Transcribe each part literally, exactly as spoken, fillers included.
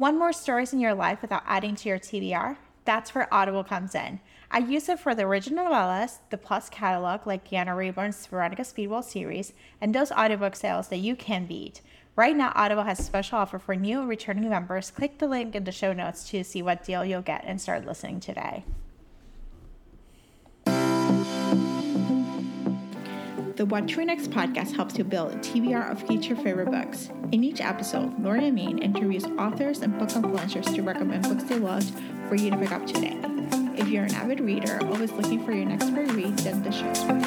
Want more stories in your life without adding to your T B R? That's where Audible comes in. I use it for the original novellas, the Plus catalog like Deanna Rayburn's Veronica Speedwell series, and those audiobook sales that you can beat. Right now, Audible has a special offer for new and returning members. Click the link in the show notes to see what deal you'll get and start listening today. The What to Read Next podcast helps you build a T B R of each your favorite books. In each episode, Lori and Maine interviews authors and book influencers to recommend books they loved for you to pick up today. If you're an avid reader, always looking for your next great read, then the show's for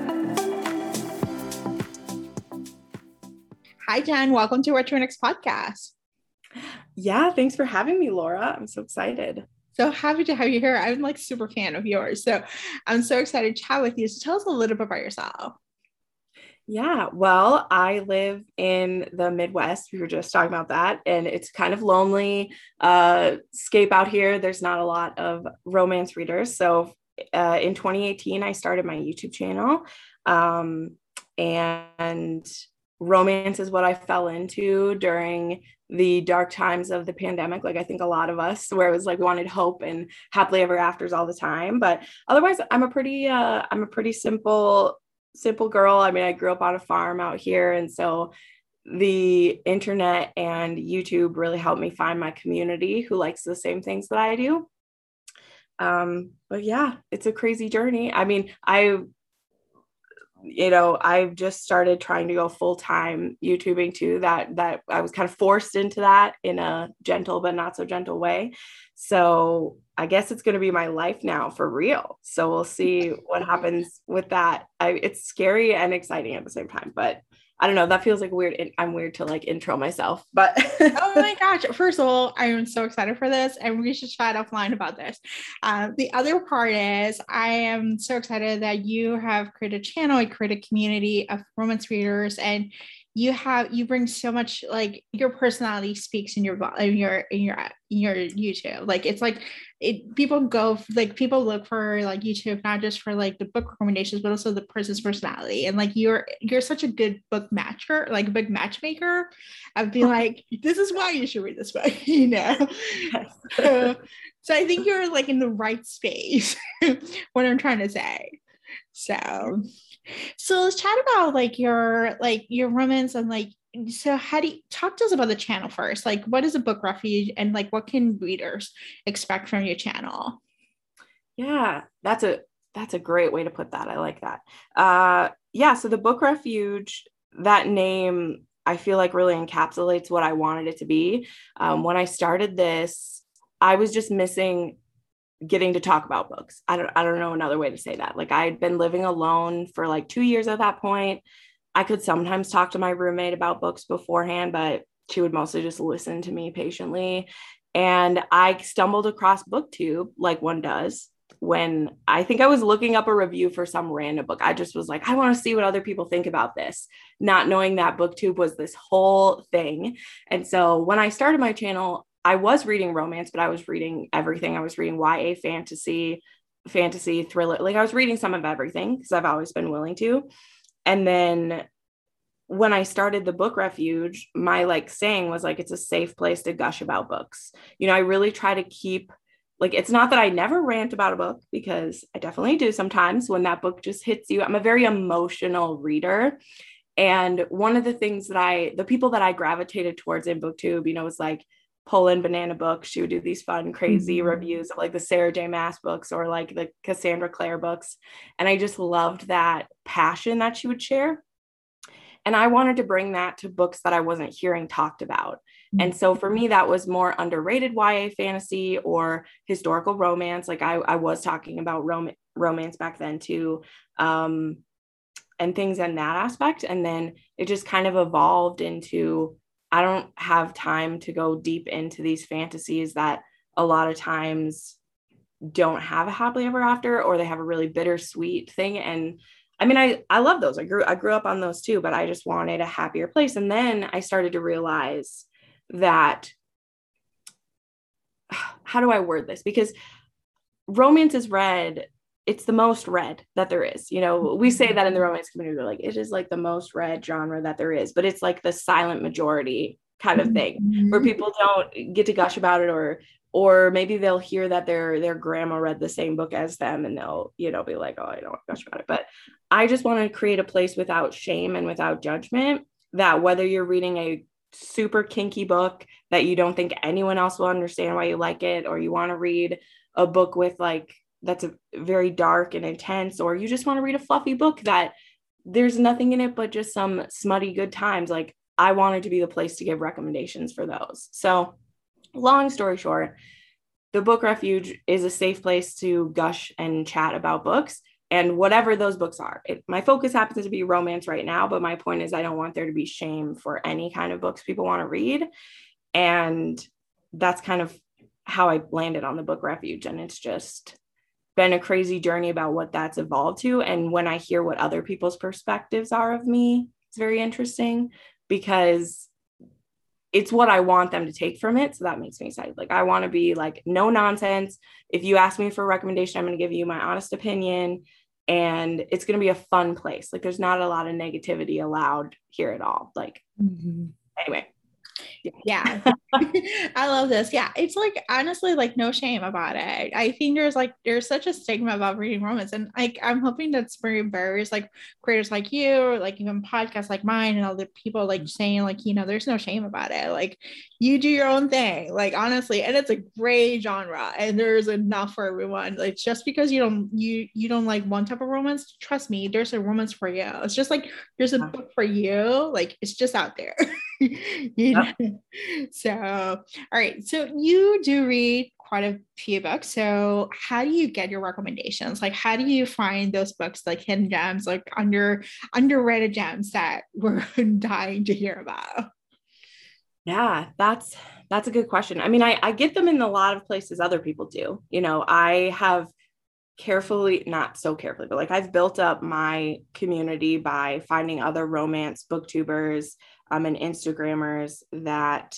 you. Hi, Jen. Welcome to What to Read Next podcast. Yeah, thanks for having me, Laura. I'm so excited. So happy to have you here. I'm like super fan of yours. So I'm so excited to chat with you. So tell us a little bit about yourself. Yeah, well, I live in the Midwest. We were just talking about that, and it's kind of lonely uh, scape out here. There's not a lot of romance readers. So uh, in twenty eighteen, I started my YouTube channel, um, and romance is what I fell into during the dark times of the pandemic. Like I think a lot of us, where it was like we wanted hope and happily ever afters all the time. But otherwise, I'm a pretty, uh, I'm a pretty simple. simple girl. I mean, I grew up on a farm out here. And so the internet and YouTube really helped me find my community who likes the same things that I do. Um, but yeah, it's a crazy journey. I mean, I, you know, I've just started trying to go full-time YouTubing too, that, that I was kind of forced into that in a gentle, but not so gentle way. So I guess it's going to be my life now for real. So we'll see what happens with that. I, it's scary and exciting at the same time, but I don't know. That feels like weird. I'm weird to like intro myself, but oh my gosh. First of all, I am so excited for this and we should chat offline about this. Uh, the other part is I am so excited that you have created a channel, you created a community of romance readers, and you have, you bring so much, like your personality speaks in your, in your, in your, in your YouTube. Like, it's like, it, people go, like people look for like YouTube, not just for like the book recommendations, but also the person's personality. And like, you're, you're such a good book matcher, like a book matchmaker. I'd be like, this is why you should read this book, you know? Yes. so, so I think you're like in the right space, what I'm trying to say. So, so let's chat about like your, like your romance and like, so how do you talk to us about the channel first? Like, what is a book refuge and like, what can readers expect from your channel? Yeah, that's a, that's a great way to put that. I like that. Uh, yeah. So the Book Refuge, that name, I feel like really encapsulates what I wanted it to be. Um, when I started this, I was just missing getting to talk about books. I don't, I don't know another way to say that. Like I'd been living alone for like two years at that point. I could sometimes talk to my roommate about books beforehand, but she would mostly just listen to me patiently. And I stumbled across BookTube like one does when I think I was looking up a review for some random book. I just was like, I want to see what other people think about this, not knowing that BookTube was this whole thing. And so when I started my channel, I was reading romance, but I was reading everything. I was reading Y A fantasy, fantasy, thriller. Like I was reading some of everything because I've always been willing to. And then when I started the Book Refuge, my like saying was like, it's a safe place to gush about books. You know, I really try to keep, like, it's not that I never rant about a book, because I definitely do sometimes when that book just hits you. I'm a very emotional reader. And one of the things that I, the people that I gravitated towards in BookTube, you know, was like Poland Banana Books. She would do these fun, crazy mm-hmm. reviews of like the Sarah J. Maas books or like the Cassandra Clare books. And I just loved that passion that she would share. And I wanted to bring that to books that I wasn't hearing talked about. Mm-hmm. And so for me, that was more underrated Y A fantasy or historical romance. Like I, I was talking about rom- romance back then too. Um, and things in that aspect. And then it just kind of evolved into, I don't have time to go deep into these fantasies that a lot of times don't have a happily ever after, or they have a really bittersweet thing. And I mean, I, I love those. I grew, I grew up on those too, but I just wanted a happier place. And then I started to realize that, how do I word this? Because romance is read, it's the most read that there is. You know, we say that in the romance community, we're like, it is like the most read genre that there is, but it's like the silent majority kind of thing, mm-hmm. where people don't get to gush about it, or or maybe they'll hear that their their grandma read the same book as them and they'll, you know, be like, oh, I don't want to gush about it. But I just want to create a place without shame and without judgment, that whether you're reading a super kinky book that you don't think anyone else will understand why you like it, or you want to read a book with like that's a very dark and intense, or you just want to read a fluffy book that there's nothing in it but just some smutty good times, like I wanted to be the place to give recommendations for those. So long story short, the Book Refuge is a safe place to gush and chat about books, and whatever those books are. It, my focus happens to be romance right now, but my point is I don't want there to be shame for any kind of books people want to read. And that's kind of how I landed on the Book Refuge. And it's just been a crazy journey about what that's evolved to. And when I hear what other people's perspectives are of me, it's very interesting, because it's what I want them to take from it. So that makes me excited. Like, I want to be like, no nonsense. If you ask me for a recommendation, I'm going to give you my honest opinion, and it's going to be a fun place. Like, there's not a lot of negativity allowed here at all. Like, mm-hmm. Anyway. Yeah. I love this. Yeah. It's like, honestly, like no shame about it. I think there's like, there's such a stigma about reading romance. And like, I'm hoping that spring barriers, like creators like you, or like even podcasts like mine and other people like saying like, you know, there's no shame about it. Like, you do your own thing, like honestly, and it's a great genre and there's enough for everyone. Like, just because you don't, you, you don't like one type of romance, trust me, there's a romance for you. It's just like, there's a book for you. Like, it's just out there. you know? Yep. So, all right. So you do read quite a few books. So how do you get your recommendations? Like, how do you find those books, like hidden gems, like under underrated gems that we're dying to hear about? Yeah, that's, that's a good question. I mean, I, I get them in a lot of places other people do. You know, I have carefully, not so carefully, but like I've built up my community by finding other romance booktubers um, and Instagrammers that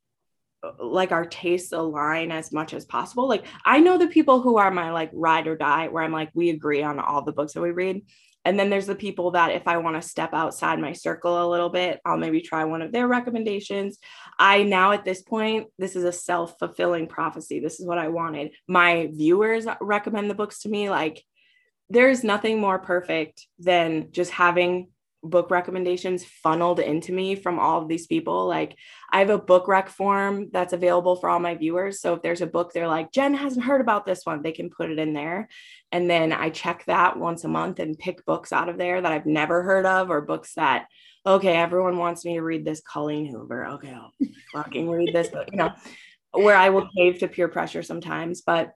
like our tastes align as much as possible. Like, I know the people who are my like ride or die, where I'm like, we agree on all the books that we read. And then there's the people that if I want to step outside my circle a little bit, I'll maybe try one of their recommendations. I now at this point, this is a self-fulfilling prophecy. This is what I wanted. My viewers recommend the books to me. Like, there's nothing more perfect than just having book recommendations funneled into me from all of these people. Like, I have a book rec form that's available for all my viewers. So if there's a book they're like, Jen hasn't heard about this one, they can put it in there. And then I check that once a month and pick books out of there that I've never heard of, or books that, okay, everyone wants me to read this Colleen Hoover. Okay, I'll fucking read this book, you know, where I will cave to peer pressure sometimes. But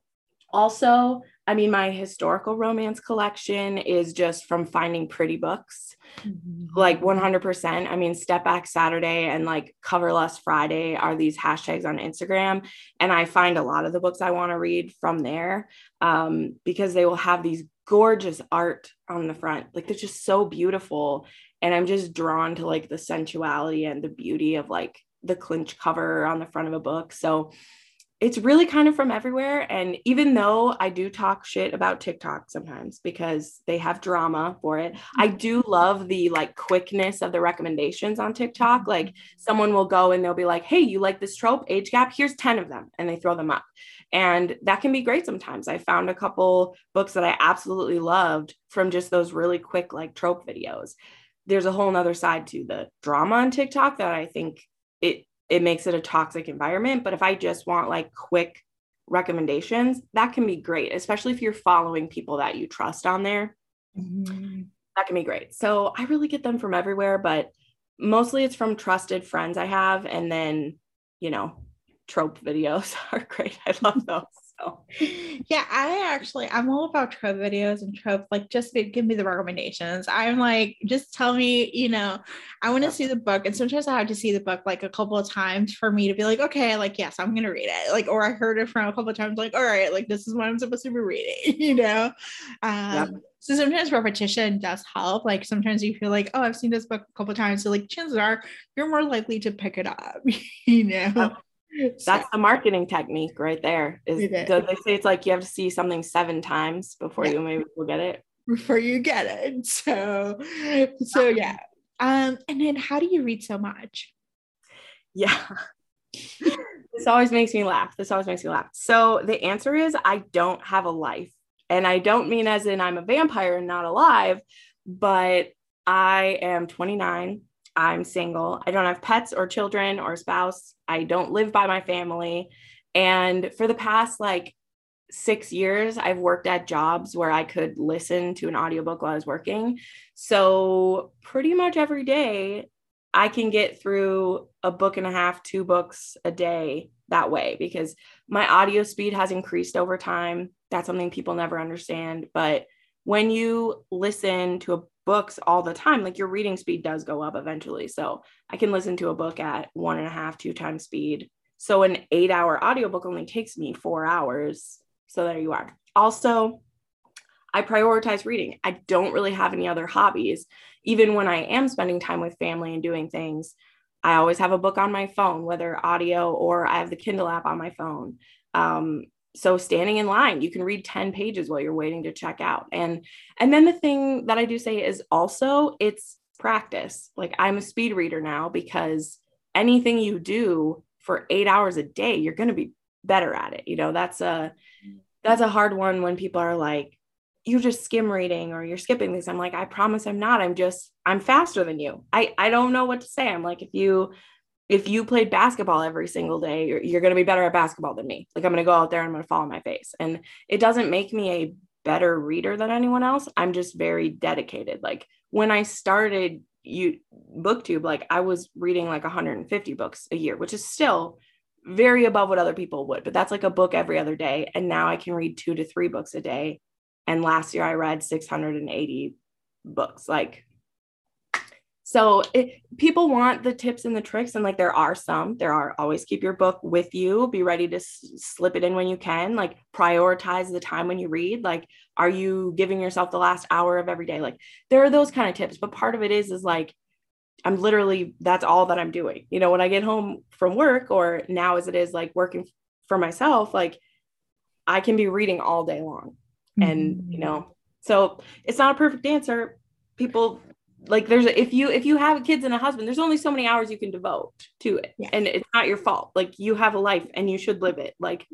also, I mean, my historical romance collection is just from finding pretty books, mm-hmm. like one hundred percent. I mean, Step Back Saturday and like Coverless Friday are these hashtags on Instagram. And I find a lot of the books I want to read from there um, because they will have these gorgeous art on the front. Like, they're just so beautiful. And I'm just drawn to like the sensuality and the beauty of like the clinch cover on the front of a book. So it's really kind of from everywhere. And even though I do talk shit about TikTok sometimes because they have drama for it, I do love the like quickness of the recommendations on TikTok. Like, someone will go and they'll be like, hey, you like this trope, age gap? Here's ten of them. And they throw them up. And that can be great sometimes. I found a couple books that I absolutely loved from just those really quick like trope videos. There's a whole nother side to the drama on TikTok that I think it it makes it a toxic environment. But if I just want like quick recommendations, that can be great, especially if you're following people that you trust on there. Mm-hmm. That can be great. So I really get them from everywhere, but mostly it's from trusted friends I have. And then, you know, trope videos are great. I love those. So. Yeah, I actually, I'm all about trope videos and trope, like, just be, give me the recommendations. I'm like, just tell me, you know, I want to see the book. And sometimes I have to see the book like a couple of times for me to be like, okay, like, yes, I'm going to read it. Like, or I heard it from a couple of times, like, all right, like, this is what I'm supposed to be reading, you know? Um, yep. So sometimes repetition does help. Like, sometimes you feel like, oh, I've seen this book a couple of times. So like, chances are you're more likely to pick it up, you know? Yep. That's so, the marketing technique right there. Is so they say it's like you have to see something seven times before yeah. you maybe will get it. Before you get it. So, so yeah. Um, and then how do you read so much? Yeah. This always makes me laugh. This always makes me laugh. So the answer is I don't have a life. And I don't mean as in I'm a vampire and not alive, but I am twenty-nine. I'm single. I don't have pets or children or a spouse. I don't live by my family. And for the past like six years, I've worked at jobs where I could listen to an audiobook while I was working. So pretty much every day, I can get through a book and a half, two books a day that way because my audio speed has increased over time. That's something people never understand. But when you listen to books all the time, like your reading speed does go up eventually. So I can listen to a book at one and a half, two times speed. So an eight hour audiobook only takes me four hours. So there you are. Also, I prioritize reading. I don't really have any other hobbies. Even when I am spending time with family and doing things, I always have a book on my phone, whether audio or I have the Kindle app on my phone. Um, so standing in line, you can read ten pages while you're waiting to check out. And, and then the thing that I do say is also it's practice. Like I'm a speed reader now because anything you do for eight hours a day, you're going to be better at it. You know, that's a, that's a hard one when people are like, you're just skim reading or you're skipping this. I'm like, I promise I'm not. I'm just, I'm faster than you. I, I don't know what to say. I'm like, if you, if you played basketball every single day, you're, you're going to be better at basketball than me. Like I'm going to go out there and I'm going to fall on my face. And it doesn't make me a better reader than anyone else. I'm just very dedicated. Like when I started you BookTube, like I was reading like one hundred fifty books a year, which is still very above what other people would, but that's like a book every other day. And now I can read two to three books a day. And last year I read six hundred eighty books. Like, so it, people want the tips and the tricks. And like, there are some, there are always keep your book with you, be ready to s- slip it in when you can, like prioritize the time when you read. Like, are you giving yourself the last hour of every day? Like there are those kind of tips, but part of it is, is like, I'm literally, that's all that I'm doing. You know, when I get home from work or now as it is like working for myself, like I can be reading all day long. And, you know, so it's not a perfect answer. People like there's a, if you, if you have kids and a husband, there's only so many hours you can devote to it. Yeah. And it's not your fault. Like you have a life and you should live it. Like,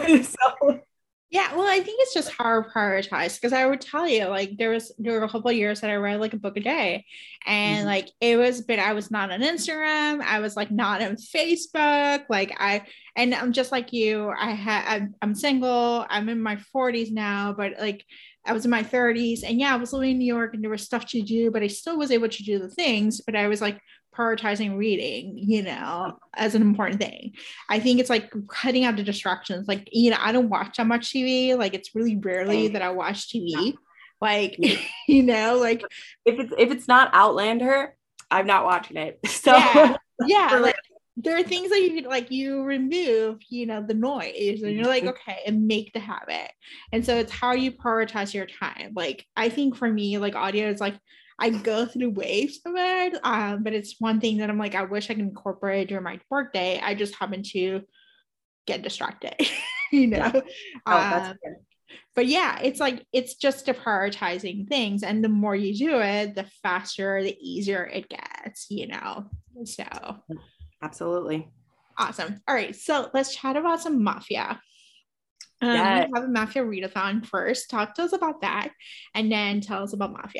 so. Yeah, well, I think it's just hard to prioritize because I would tell you, like, there was there were a couple of years that I read like a book a day, and mm-hmm. like it was, but I was not on Instagram, I was like not on Facebook, like I, and I'm just like you, I had, I'm, I'm single, I'm in my forties now, but like I was in my thirties, and yeah, I was living in New York, and there was stuff to do, but I still was able to do the things, but I was like prioritizing reading, you know, as an important thing. I think it's like cutting out the distractions. Like, you know, I don't watch that much T V. Like it's really rarely that I watch T V. Yeah. Like, you know, like if it's if it's not Outlander, I'm not watching it. So yeah, yeah. Like there are things that you could like you remove, you know, the noise and you're like, okay, and make the habit. And so it's how you prioritize your time. Like I think for me, like audio is like I go through waves of it, um, but it's one thing that I'm like, I wish I could incorporate during my work day. I just happen to get distracted, you know? Yeah. Oh, that's um, good. But yeah, it's like, it's just a prioritizing things. And the more you do it, the faster, the easier it gets, you know? So. Absolutely. Awesome. All right. So let's chat about some Mafia. Um, yes. We have a Mafia readathon first. Talk to us about that. And then tell us about Mafia.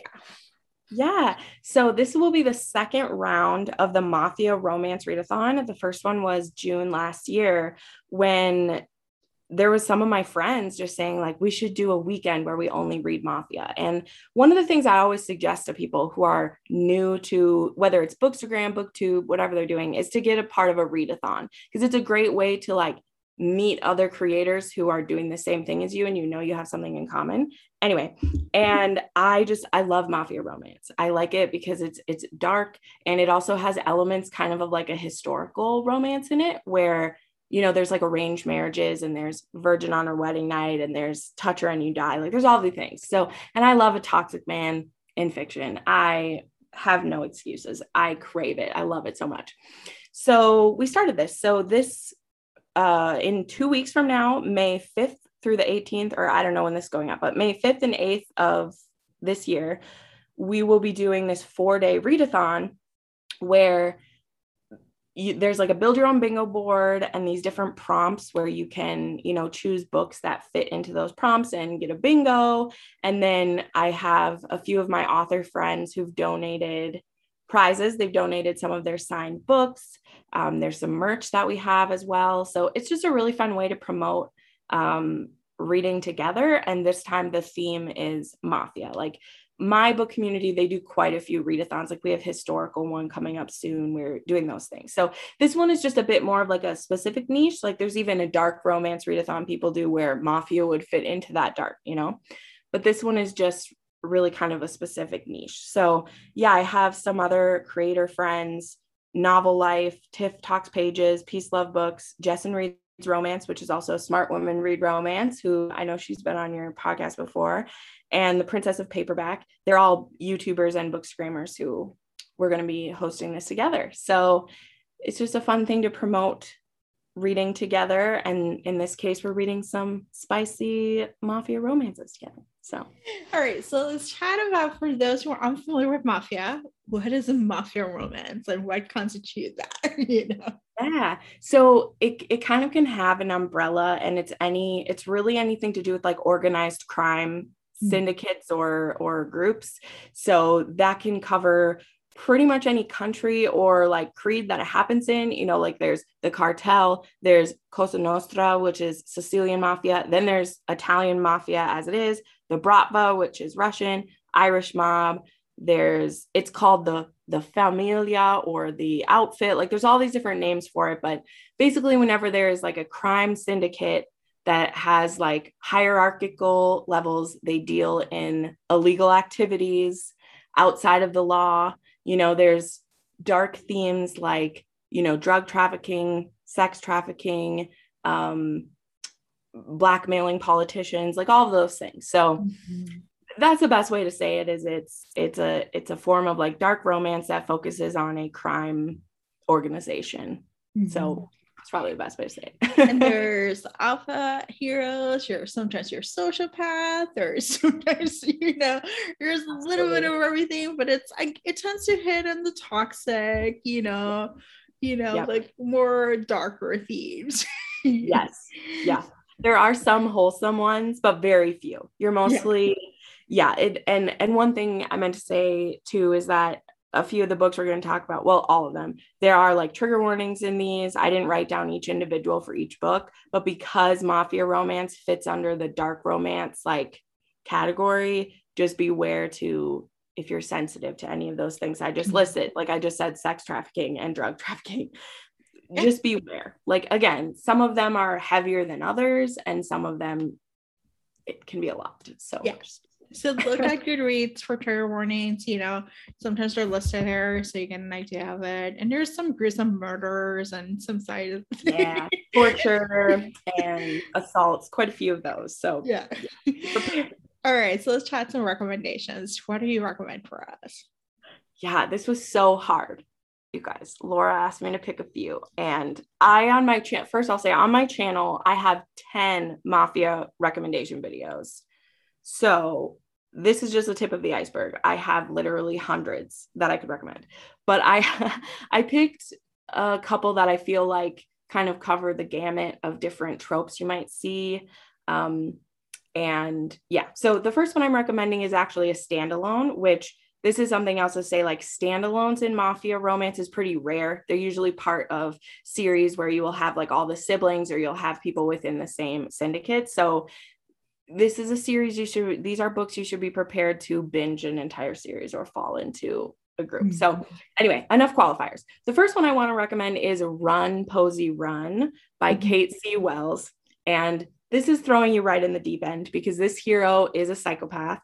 Yeah. So this will be the second round of the Mafia Romance Readathon. The first one was June last year when there was some of my friends just saying like, we should do a weekend where we only read Mafia. And one of the things I always suggest to people who are new to whether it's Bookstagram, BookTube, whatever they're doing is to get a part of a readathon because it's a great way to like meet other creators who are doing the same thing as you and you know you have something in common. Anyway, and I just I love Mafia romance. I like it because it's it's dark and it also has elements kind of of like a historical romance in it where you know there's like arranged marriages and there's virgin on her wedding night and there's touch her and you die. Like there's all the things. So and I love a toxic man in fiction. I have no excuses. I crave it. I love it so much. So we started this. So this Uh, in two weeks from now, May fifth through the eighteenth, or I don't know when this is going up, but May fifth and eighth of this year, we will be doing this four day readathon where you, there's like a build your own bingo board and these different prompts where you can, you know, choose books that fit into those prompts and get a bingo. And then I have a few of my author friends who've donated prizes. They've donated some of their signed books. Um, there's some merch that we have as well. So it's just a really fun way to promote um, reading together. And this time the theme is mafia. Like my book community, they do quite a few readathons. Like we have historical one coming up soon. We're doing those things. So this one is just a bit more of like a specific niche. Like there's even a dark romance readathon people do where mafia would fit into that dark, you know, but this one is just really kind of a specific niche. So yeah, I have some other creator friends, Novel Life, Tiff Talks Pages, Peace Love Books, Jessin Reads Romance, which is also Smart Women Read Romance, who I know she's been on your podcast before, and the Princess of Paperback. They're all YouTubers and bookstagrammers who we're going to be hosting this together. So it's just a fun thing to promote reading together. And in this case, we're reading some spicy mafia romances together. So, all right. So let's chat about, for those who are unfamiliar with mafia, what is a mafia romance and what constitutes that? You know? Yeah. So it, it kind of can have an umbrella, and it's any, it's really anything to do with like organized crime syndicates or, or groups. So that can cover pretty much any country or like creed that it happens in, you know, like there's the cartel, there's Cosa Nostra, which is Sicilian mafia. Then there's Italian mafia as it is, the Bratva, which is Russian, Irish mob. There's, it's called the, the Familia or the outfit. Like there's all these different names for it. But basically whenever there is like a crime syndicate that has like hierarchical levels, they deal in illegal activities outside of the law. You know, there's dark themes like, you know, drug trafficking, sex trafficking, um, blackmailing politicians, like all of those things. So mm-hmm. that's the best way to say it, is it's, it's a, it's a form of like dark romance that focuses on a crime organization. Mm-hmm. So it's probably the best way to say it. And there's alpha heroes, you're sometimes you're sociopath, or sometimes, you know, there's a little bit of everything, but it's like it tends to hit on the toxic, you know, you know, yep. like more darker themes. Yes. Yeah. There are some wholesome ones, but very few. You're mostly, yeah. yeah it, and, and one thing I meant to say too, is that a few of the books we're going to talk about, well, all of them, there are like trigger warnings in these. I didn't write down each individual for each book, but because mafia romance fits under the dark romance like category, just beware to, if you're sensitive to any of those things I just listed, like I just said, sex trafficking and drug trafficking, just beware. Like, again, some of them are heavier than others, and some of them, it can be a lot. So yeah. So look at Goodreads for trigger warnings, you know, sometimes they're listed there so you get an idea of it. And there's some gruesome murders and some side yeah, torture and assaults, quite a few of those. So yeah. yeah. All right, so let's chat some recommendations. What do you recommend for us? Yeah, this was so hard, you guys. Laura asked me to pick a few, and I on my channel, first I'll say on my channel, I have ten mafia recommendation videos. So this is just the tip of the iceberg. I have literally hundreds that I could recommend, but I, I picked a couple that I feel like kind of cover the gamut of different tropes you might see. Um, and yeah, so the first one I'm recommending is actually a standalone, which this is something else to say, like standalones in mafia romance is pretty rare. They're usually part of series where you will have like all the siblings, or you'll have people within the same syndicate. So this is a series you should, these are books you should be prepared to binge an entire series or fall into a group. Mm-hmm. So anyway, enough qualifiers. The first one I want to recommend is Run, Posey, Run by mm-hmm. Kate C. Wells. And this is throwing you right in the deep end because this hero is a psychopath.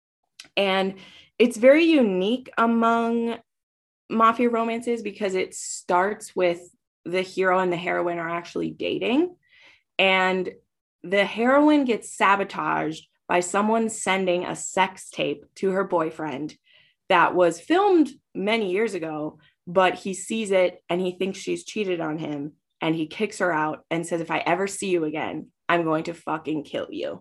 And it's very unique among mafia romances because it starts with the hero and the heroine are actually dating. And the heroine gets sabotaged by someone sending a sex tape to her boyfriend that was filmed many years ago, but he sees it and he thinks she's cheated on him, and he kicks her out and says, if I ever see you again, I'm going to fucking kill you.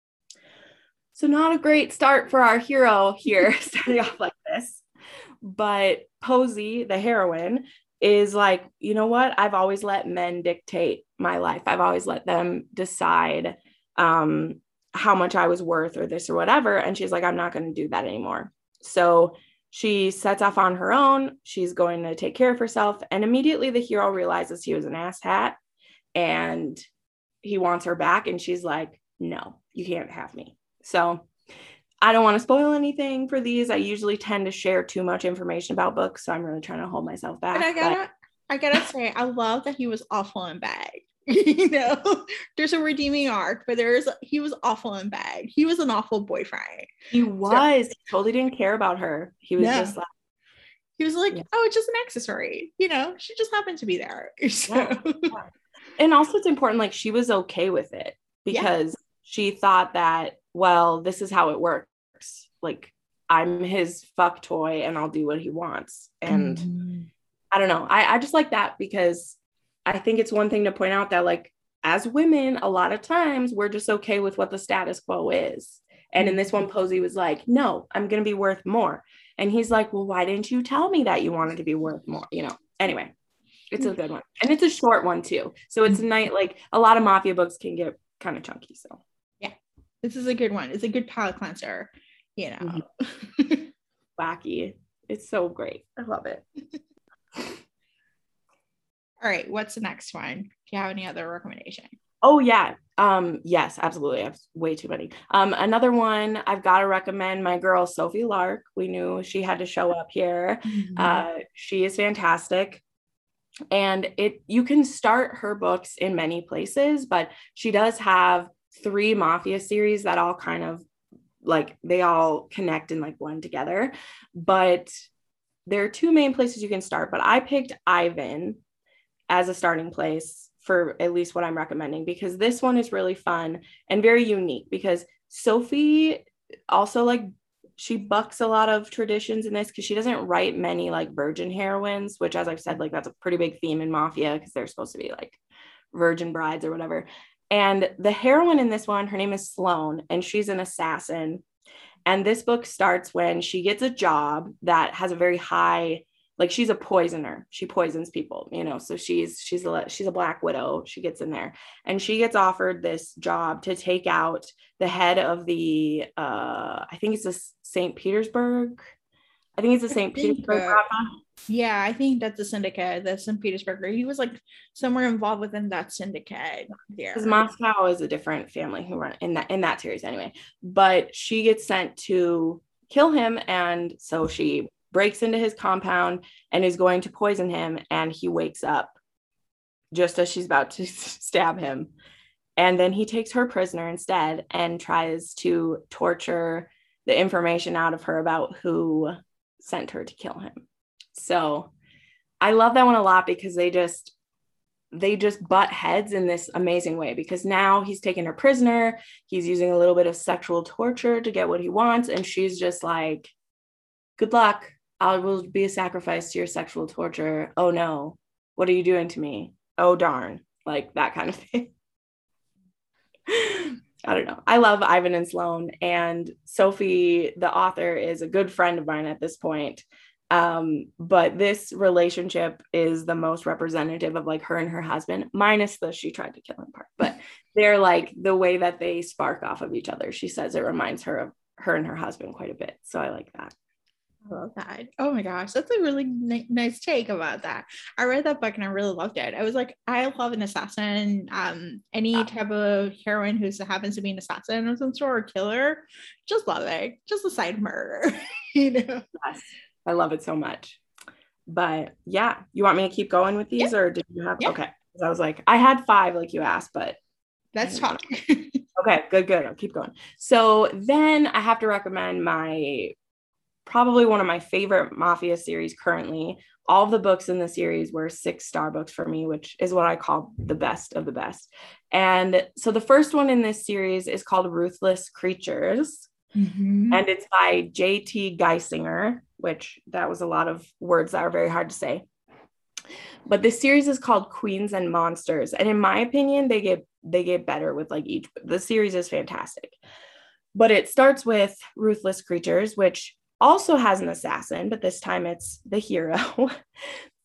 So not a great start for our hero here, starting off like this. But Posey, the heroine, is like, you know what? I've always let men dictate my life. I've always let them decide um, how much I was worth or this or whatever. And she's like, I'm not going to do that anymore. So she sets off on her own. She's going to take care of herself. And immediately the hero realizes he was an asshat and he wants her back. And she's like, no, you can't have me. So I don't want to spoil anything for these. I usually tend to share too much information about books, so I'm really trying to hold myself back. But I gotta, but... I gotta say, I love that he was awful in bed. You know, there's a redeeming arc, but there's he was awful in bed. He was an awful boyfriend. He was. So, he totally didn't care about her. He was yeah. just like, he was like, yeah. oh, it's just an accessory. You know, she just happened to be there. So. Yeah. Yeah. And also, it's important. Like, she was okay with it because yeah. she thought that, well, this is how it works. Like, I'm his fuck toy and I'll do what he wants. And mm-hmm. I don't know. I, I just like that because I think it's one thing to point out that, like, as women, a lot of times we're just okay with what the status quo is. And in this one, Posey was like, no, I'm going to be worth more. And he's like, well, why didn't you tell me that you wanted to be worth more? You know, anyway, it's a good one. And it's a short one too. So it's night, like a lot of mafia books can get kind of chunky. So yeah, this is a good one. It's a good palate cleanser. You know, mm-hmm. Wacky. It's so great. I love it. All right. What's the next one? Do you have any other recommendation? Oh yeah. Um, yes, absolutely. I have way too many. Um, another one I've got to recommend, my girl, Sophie Lark. We knew she had to show up here. Mm-hmm. Uh, she is fantastic. And it, you can start her books in many places, but she does have three mafia series that all kind of like, they all connect and like blend together. But there are two main places you can start, but I picked Ivan as a starting place for at least what I'm recommending, because this one is really fun and very unique, because Sophie also, like, she bucks a lot of traditions in this, because she doesn't write many like virgin heroines, which, as I've said, like that's a pretty big theme in mafia, because they're supposed to be like virgin brides or whatever. And the heroine in this one, her name is Sloane, and she's an assassin. And this book starts when she gets a job that has a very high, like, she's a poisoner. She poisons people, you know, so she's, she's a, she's a Black Widow. She gets in there and she gets offered this job to take out the head of the, uh, I think it's a Saint Petersburg. I think it's a Saint Petersburg. Uh, yeah, I think that's the syndicate, the Saint Petersburg. He was like somewhere involved within that syndicate. Yeah. Because Moscow is a different family who run in that, in that series anyway, but she gets sent to kill him. And so she breaks into his compound and is going to poison him, and he wakes up just as she's about to stab him. And then he takes her prisoner instead and tries to torture the information out of her about who sent her to kill him. So I love that one a lot, because they just they just butt heads in this amazing way, because now he's taken her prisoner, he's using a little bit of sexual torture to get what he wants, and she's just like, good luck. I will be a sacrifice to your sexual torture. Oh no, what are you doing to me? Oh darn, like that kind of thing. I don't know. I love Ivan and Sloane, and Sophie, the author, is a good friend of mine at this point. Um, but this relationship is the most representative of like her and her husband, minus the she tried to kill him part. But they're like, the way that they spark off of each other, she says it reminds her of her and her husband quite a bit. So I like that. I love that. Oh my gosh, that's a really n- nice take about that. I read that book and I really loved it. I was like, I love an assassin. Um, any yeah. type of heroine who happens to be an assassin of some sort, or killer, just love it. Just a side murder, you know. Yes, I love it so much. But yeah, you want me to keep going with these, yeah. or did you have? Yeah. Okay, because I was like, I had five, like you asked, but that's fine. Okay, good, good. I'll keep going. So then I have to recommend my. Probably one of my favorite mafia series currently. All of the books in the series were six star books for me, which is what I call the best of the best. And so the first one in this series is called Ruthless Creatures. Mm-hmm. And it's by J T Geisinger, which that was a lot of words that are very hard to say. But this series is called Queens and Monsters. And in my opinion, they get they get better with like each. The series is fantastic. But it starts with Ruthless Creatures, which also has an assassin, but this time it's the hero.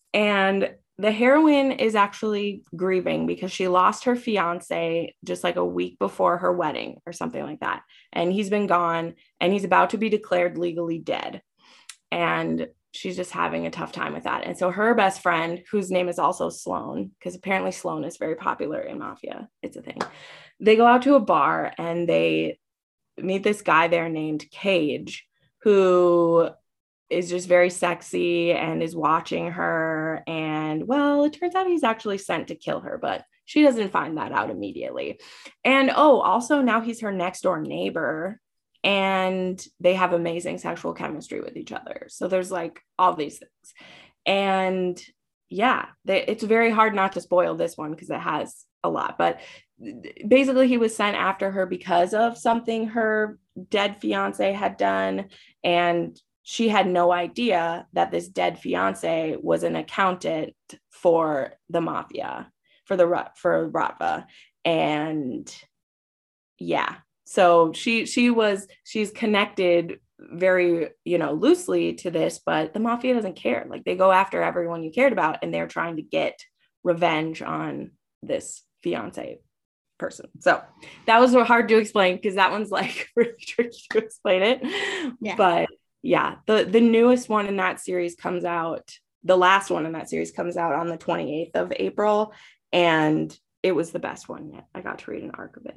And the heroine is actually grieving because she lost her fiance just like a week before her wedding or something like that. And he's been gone and he's about to be declared legally dead. And she's just having a tough time with that. And so her best friend, whose name is also Sloane, because apparently Sloane is very popular in mafia, it's a thing. They go out to a bar and they meet this guy there named Cage, who is just very sexy and is watching her. And well, it turns out he's actually sent to kill her, but she doesn't find that out immediately. And oh, also now he's her next door neighbor and they have amazing sexual chemistry with each other. So there's like all these things. And yeah, they, it's very hard not to spoil this one because it has a lot, but basically he was sent after her because of something her dead fiance had done. And she had no idea that this dead fiance was an accountant for the mafia, for the for Ratva. And yeah, so she she was she's connected very, you know, loosely to this, but the mafia doesn't care. Like they go after everyone you cared about and they're trying to get revenge on this fiance person. So that was hard to explain because that one's like really tricky to explain it. Yeah. But yeah, the the newest one in that series comes out, the last one in that series comes out on the twenty-eighth of April, and it was the best one yet. I got to read an arc of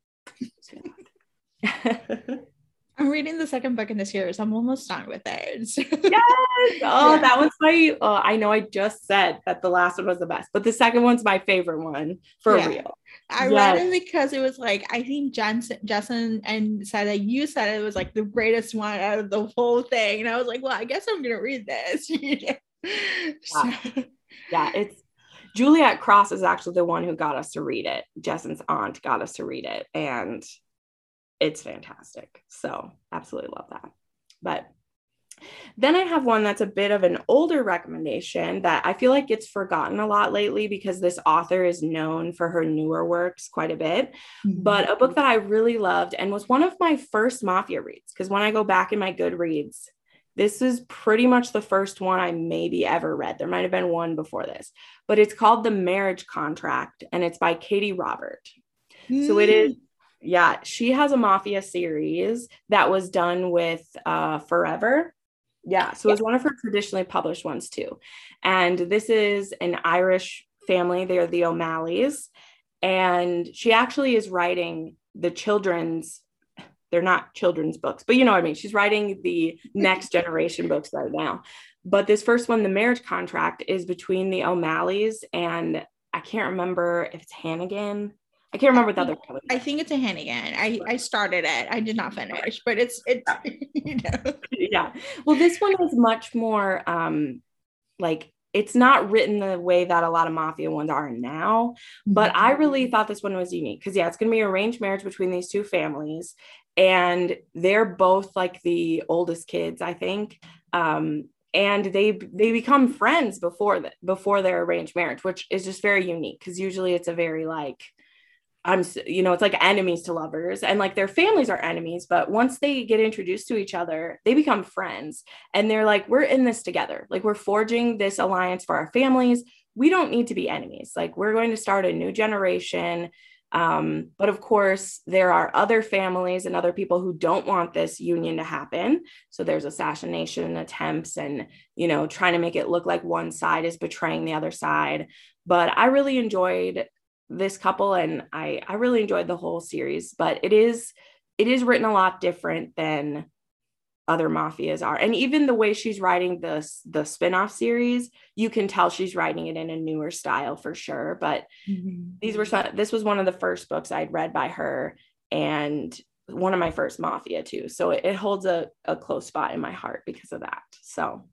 it. I'm reading the second book in the series. I'm almost done with it. Yes. Oh, yeah. That one's my, oh, I know I just said that the last one was the best, but the second one's my favorite one for yeah. real. I yes. read it because it was like, I think Jensen, Jensen and said that you said it was like the greatest one out of the whole thing. And I was like, well, I guess I'm going to read this. yeah. So. yeah, it's, Juliet Cross is actually the one who got us to read it. Jensen's aunt got us to read it. And it's fantastic. So absolutely love that. But then I have one that's a bit of an older recommendation that I feel like gets forgotten a lot lately because this author is known for her newer works quite a bit. Mm-hmm. But a book that I really loved and was one of my first mafia reads, because when I go back in my Goodreads, this is pretty much the first one I maybe ever read. There might have been one before this, but it's called The Marriage Contract and it's by Katie Robert. Mm-hmm. So it is. Yeah, she has a mafia series that was done with uh, Forever. Yeah, so it was one of her traditionally published ones too. And this is an Irish family. They're the O'Malleys. And she actually is writing the children's, they're not children's books, but you know what I mean? She's writing the next generation books right now. But this first one, The Marriage Contract, is between the O'Malleys and I can't remember if it's Hannigan. I can't remember the other one. I think it's a Hannigan. I, I started it. I did not finish, but it's, it's you know. Yeah. Well, this one is much more um, like, it's not written the way that a lot of mafia ones are now, but I really thought this one was unique because, yeah, it's going to be an arranged marriage between these two families. And they're both like the oldest kids, I think. Um, and they they become friends before that, before their arranged marriage, which is just very unique because usually it's a very like, I'm, you know, it's like enemies to lovers and like their families are enemies. But once they get introduced to each other, they become friends and they're like, we're in this together. Like we're forging this alliance for our families. We don't need to be enemies. Like we're going to start a new generation. Um, but of course, there are other families and other people who don't want this union to happen. So there's assassination attempts and, you know, trying to make it look like one side is betraying the other side. But I really enjoyed this couple and I, I really enjoyed the whole series, but it is, it is written a lot different than other mafias are. And even the way she's writing the, the spinoff series, you can tell she's writing it in a newer style for sure. But mm-hmm. these were some, this was one of the first books I'd read by her and one of my first mafia too. So it, it holds a, a close spot in my heart because of that. So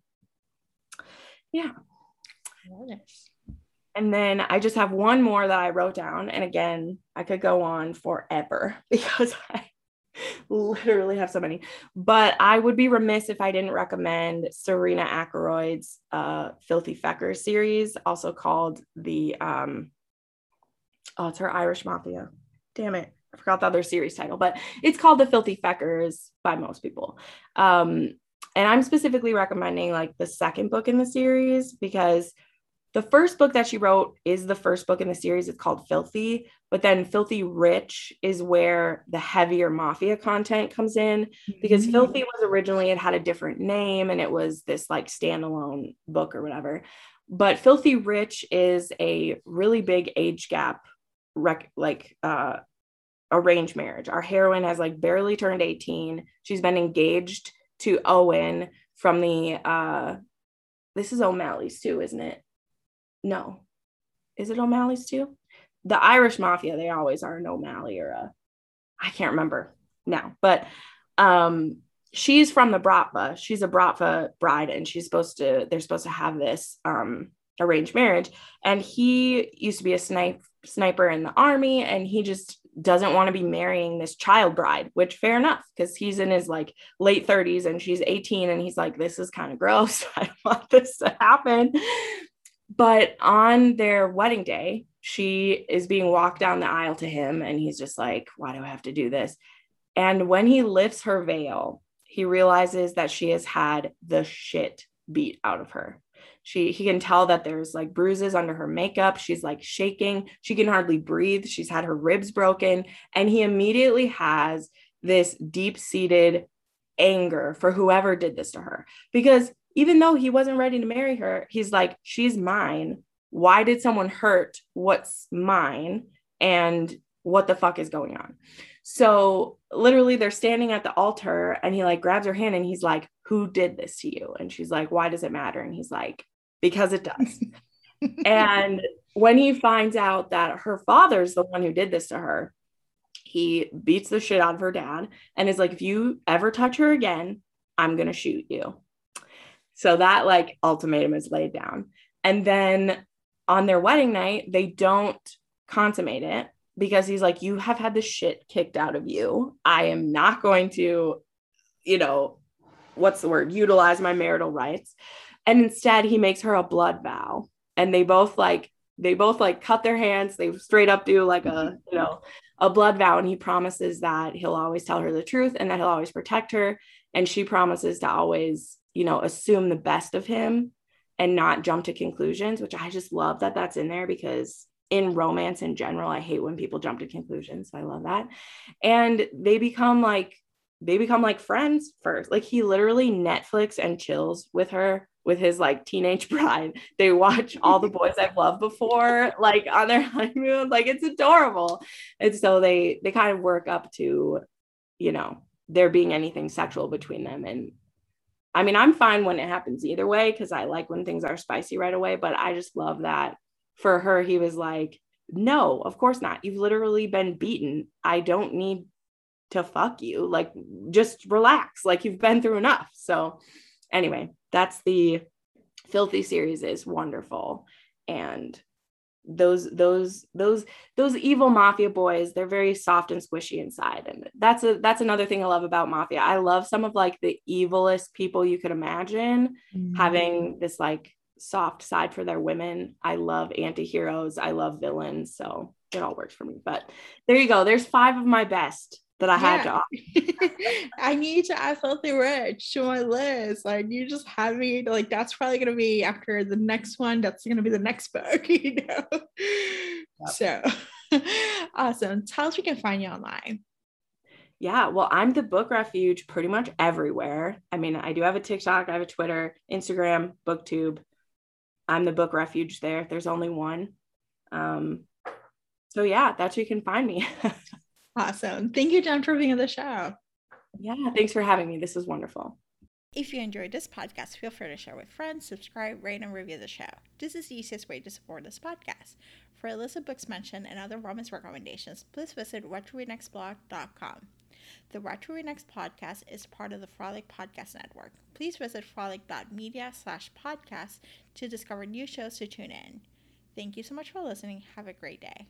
yeah. Yes. And then I just have one more that I wrote down. And again, I could go on forever because I literally have so many. But I would be remiss if I didn't recommend Serena Akeroyd's uh, Filthy Feckers series, also called the, um, oh, it's her Irish Mafia. Damn it. I forgot the other series title, but it's called The Filthy Feckers by most people. Um, and I'm specifically recommending like the second book in the series because the first book that she wrote is the first book in the series. It's called Filthy, but then Filthy Rich is where the heavier mafia content comes in, because mm-hmm. Filthy was originally, it had a different name and it was this like standalone book or whatever. But Filthy Rich is a really big age gap, rec- like uh, arranged marriage. Our heroine has like barely turned eighteen. She's been engaged to Owen from the, uh, this is O'Malley's too, isn't it? No. Is it O'Malley's too? The Irish Mafia, they always are an O'Malley or a, I can't remember now, but um, she's from the Bratva. She's a Bratva bride, and she's supposed to, they're supposed to have this um, arranged marriage. And he used to be a snipe, sniper in the army, and he just doesn't want to be marrying this child bride, which fair enough, because he's in his like late thirties and she's eighteen, and he's like, this is kind of gross. I don't want this to happen. But on their wedding day, she is being walked down the aisle to him, and he's just like, why do I have to do this? And when he lifts her veil, he realizes that she has had the shit beat out of her. She, he can tell that there's like bruises under her makeup. She's like shaking. She can hardly breathe. She's had her ribs broken. And he immediately has this deep-seated anger for whoever did this to her, because even though he wasn't ready to marry her, he's like, she's mine. Why did someone hurt what's mine? And what the fuck is going on? So literally they're standing at the altar, and he like grabs her hand and he's like, who did this to you? And she's like, why does it matter? And he's like, because it does. And when he finds out that her father's the one who did this to her, he beats the shit out of her dad and is like, if you ever touch her again, I'm going to shoot you. So that like ultimatum is laid down. And then on their wedding night, they don't consummate it, because he's like, you have had the shit kicked out of you. I am not going to, you know, what's the word? Utilize my marital rights. And instead he makes her a blood vow. And they both like, they both like cut their hands. They straight up do like a, you know, a blood vow. And he promises that he'll always tell her the truth and that he'll always protect her. And she promises to always, you know, assume the best of him and not jump to conclusions, which I just love that that's in there, because in romance in general, I hate when people jump to conclusions. So I love that. And they become like, they become like friends first. Like he literally Netflix and chills with her, with his like teenage bride. They watch All the Boys I've Loved Before, like on their honeymoon. Like it's adorable. And so they, they kind of work up to, you know, there being anything sexual between them. And I mean, I'm fine when it happens either way, because I like when things are spicy right away, but I just love that for her, he was like, no, of course not. You've literally been beaten. I don't need to fuck you. Like, just relax. Like, you've been through enough. So anyway, that's the Filthy series is wonderful. And those those those those evil mafia boys, they're very soft and squishy inside, and that's a that's another thing I love about mafia. I love some of like the evilest people you could imagine mm-hmm. having this like soft side for their women. I love anti-heroes, I love villains, so it all works for me. But there you go, there's five of my best that I yeah. had to offer. I need to add Filthy Rich to my list. Like, you just had me, like, that's probably going to be after the next one. That's going to be the next book, you know? Yep. So, awesome. Tell us where we can find you online. Yeah, well, I'm the Book Refuge pretty much everywhere. I mean, I do have a TikTok, I have a Twitter, Instagram, BookTube. I'm the Book Refuge there. There's only one. Um, so yeah, that's where you can find me. Awesome. Thank you, Jen, for being on the show. Yeah, thanks for having me. This was wonderful. If you enjoyed this podcast, feel free to share with friends, subscribe, rate, and review the show. This is the easiest way to support this podcast. For a list of books mentioned and other romance recommendations, please visit what to read next blog dot com. The What to Read Next podcast is part of the Frolic Podcast Network. Please visit frolic.media slash podcast to discover new shows to tune in. Thank you so much for listening. Have a great day.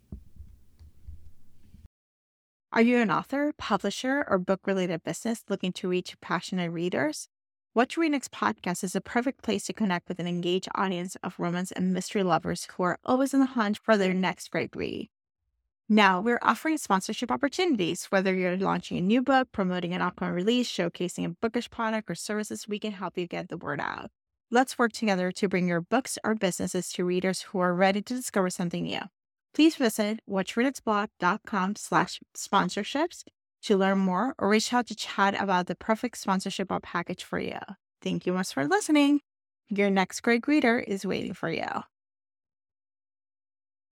Are you an author, publisher, or book-related business looking to reach passionate readers? What to Read Next podcast is a perfect place to connect with an engaged audience of romance and mystery lovers who are always on the hunt for their next great read. Now, we're offering sponsorship opportunities. Whether you're launching a new book, promoting an upcoming release, showcasing a bookish product or services, we can help you get the word out. Let's work together to bring your books or businesses to readers who are ready to discover something new. Please visit whatchreadersblog.com slash sponsorships to learn more or reach out to chat about the perfect sponsorship or package for you. Thank you much for listening. Your next great reader is waiting for you.